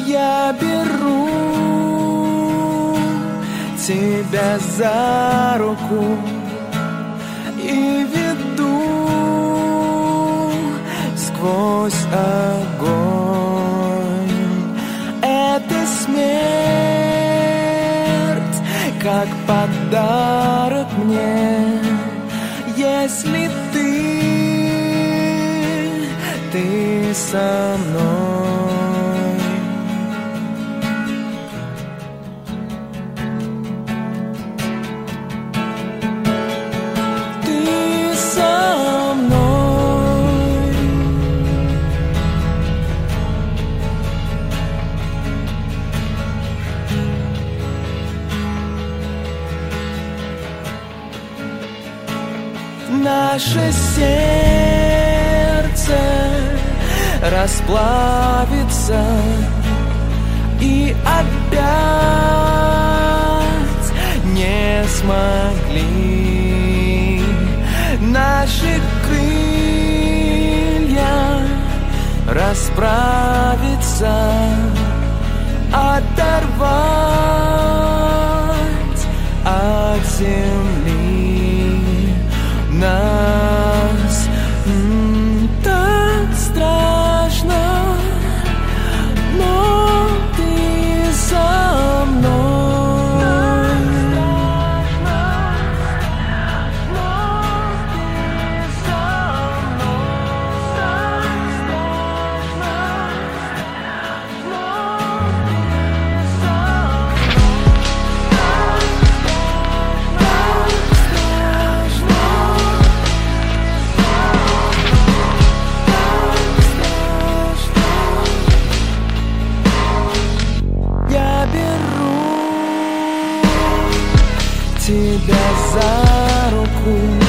Я беру тебя за руку и веду сквозь огонь. Это смерть, как подарок мне, если ты со мной. Наше сердце расплавится и опять не смогли наши крылья расправиться, оторвать от земли нас. Так страшно, но ты со мной. Тебя за руку